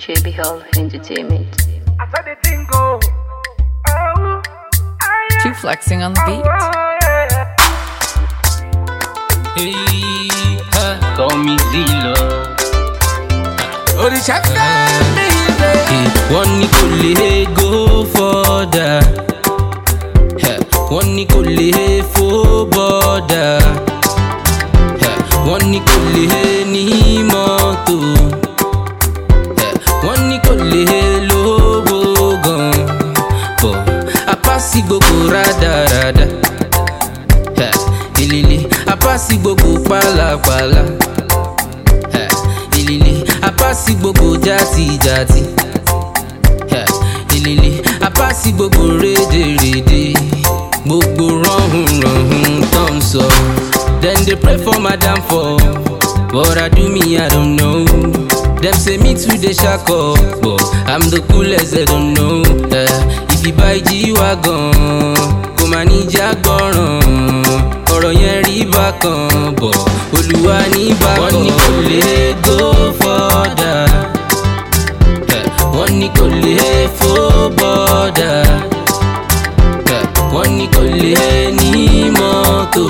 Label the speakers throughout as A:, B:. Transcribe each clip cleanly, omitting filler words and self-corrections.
A: JB Hall Entertainment.
B: I saw the thing go. Oh,
C: Two flexing on the beat.
D: Hey, call me Zilo.
B: oh, the chef baby.
D: One Nicole go for that. One Nicole for border. One Nicole ni moto. One Nicole lobo gan. A passi gbogbo rada. Ilili a passi gbogbo pala. Ilili a passi gbogbo jati. Ilili a passi gbogbo rede. Gbogbo rohun ton so. Then they pray for my downfall. What I do me, I don't know. Them say me too they shack up, but I'm the coolest, they don't know. If you buy G-Wagon, come and need your gun. Ọ̀rọ̀ yẹn rí bákan, but Olúwa ní bákan. Wọ́n ní kò lè go further. Wọ́n ní kò lè fò border. Wọ́n ní kò lè ní mọ́tò.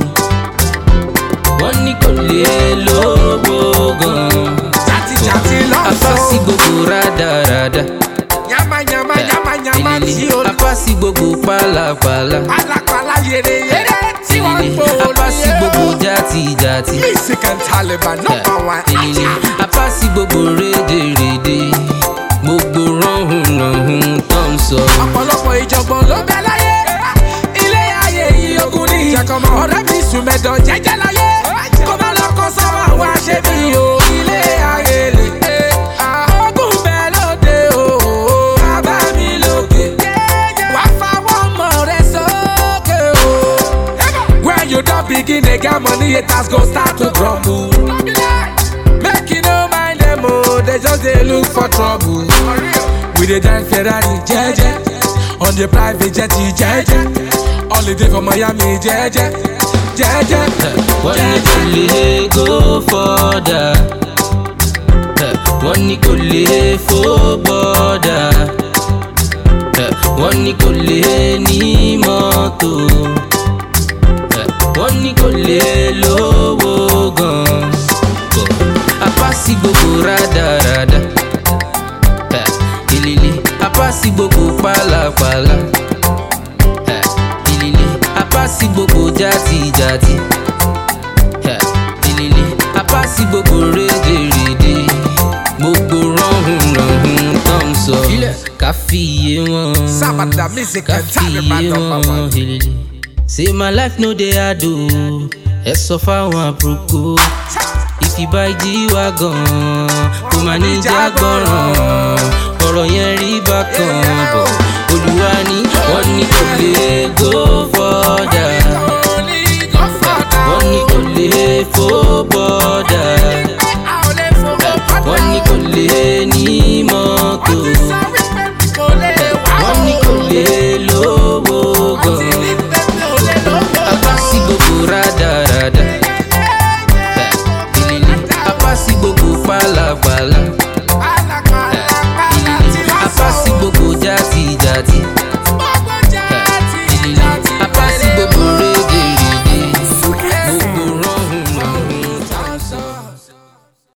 D: Wọ́n ní kò lè lówó gan.
B: Jati love
D: Apasi gbogbo rada.
B: Yama
D: Ilili
B: tí o
D: apasi gbogbo pala.
B: Pala yere tí wọ́n gbó
D: Apasi gbogbo jati.
B: Music and Taliban number one.
D: Ilili apasi gbogbo rede. Gbogbo rohun ton so.
B: Ọ̀pọ̀lọpọ̀ ìjọ̀gbọ̀n ló bẹ láyé. Ilé ayé yìí ogun ní ìjàkọ̀mọ́. Ọ̀rẹ́ mi sùn mẹ́dọ̀ jẹ́jẹ́ láyé. Kó má lọ kọ́ sọ́wọ́ àwọn aṣẹ́bí o. Ilé ayé lè. Ogun bẹ lóde o. Bàbá mi lókè. Wá fáwọn ọmọ rẹ sókè o. When you don begin dey get money, haters go start to grumble. Make you no mind them o. They just dey look for trouble. We dey drive Ferrari jeje. On the private jet jeje. Holiday for Miami jeje.
D: Wọ́n ní kò lè go further. Wọ́n ní kò lè fò border. Wọ́n ní kò lè ní mọ́tò. Wọ́n ní kò lè lówó gan. Apasi gbogbo rada. Ilili apasi gbogbo pala. Ilili apasi gbogbo jati. Ilili apasi gbogbo rede. Gbogbo rohun ton so. Ká fìyè wọn.
B: Sabada music
D: Ká
B: and Taliban
D: fìyè
B: number
D: wọn.
B: one.
D: Ilili say my life no dey hard o. Ẹ sọ fáwọn àbúrò. If you buy G-Wagon, kò má ní jágbọ́ràn. Ọ̀rọ̀ yẹn rí bákan, bọ̀ Olúwa ní wọ́n ní kò lè go further. Wọ́n ní kò lè fò border. Wọ́n ní kò lè ní mọ́tò. Wọ́n ní kò lè lówó gan. Apasi gbogbo rada. Ilili apasi gbogbo pala.